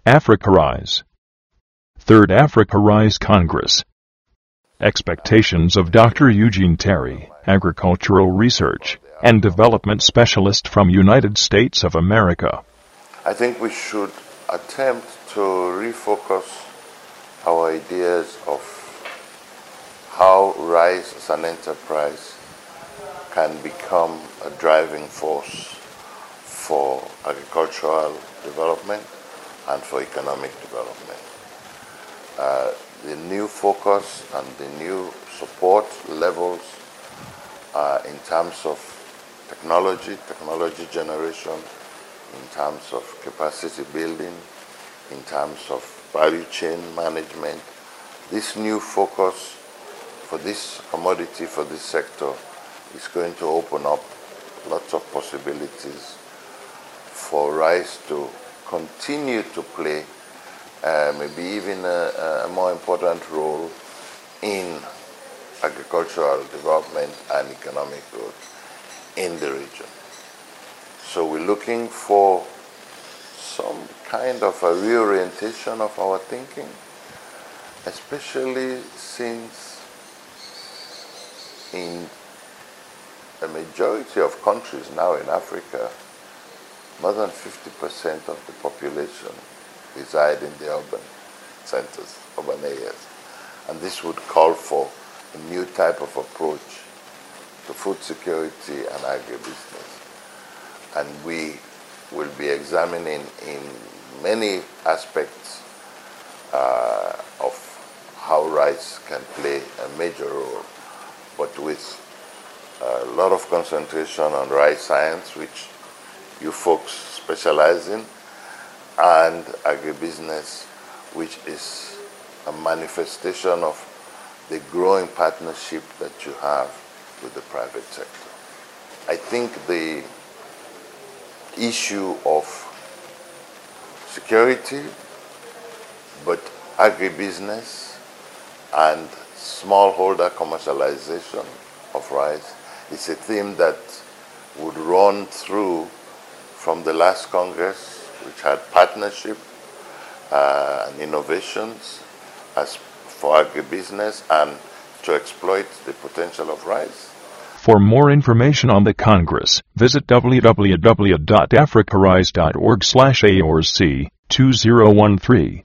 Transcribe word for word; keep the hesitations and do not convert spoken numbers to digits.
Africa Rise. Third Africa Rise Congress. Expectations of Doctor Eugene Terry, Agricultural Research and Development Specialist from United States of America. I think we should attempt to refocus our ideas of how rice as an enterprise can become a driving force for agricultural development and for economic development. Uh, the new focus and the new support levels uh, in terms of technology, technology generation, in terms of capacity building, in terms of value chain management. This new focus for this commodity, for this sector, is going to open up lots of possibilities for rice to continue to play uh, maybe even a, a more important role in agricultural development and economic growth in the region. So we're looking for some kind of a reorientation of our thinking, especially since in a majority of countries now in Africa, more than fifty percent of the population reside in the urban centers, urban areas. And this would call for a new type of approach to food security and agribusiness. And we will be examining in many aspects uh, of how rice can play a major role, but with a lot of concentration on rice science, which you folks specialize in, and agribusiness, which is a manifestation of the growing partnership that you have with the private sector. I think the issue of security, but agribusiness and smallholder commercialization of rice is a theme that would run through from the last Congress, which had partnership uh, and innovations as for agribusiness and to exploit the potential of rice. For more information on the Congress, visit w w w dot africa rise dot org slash A O R C two zero one three.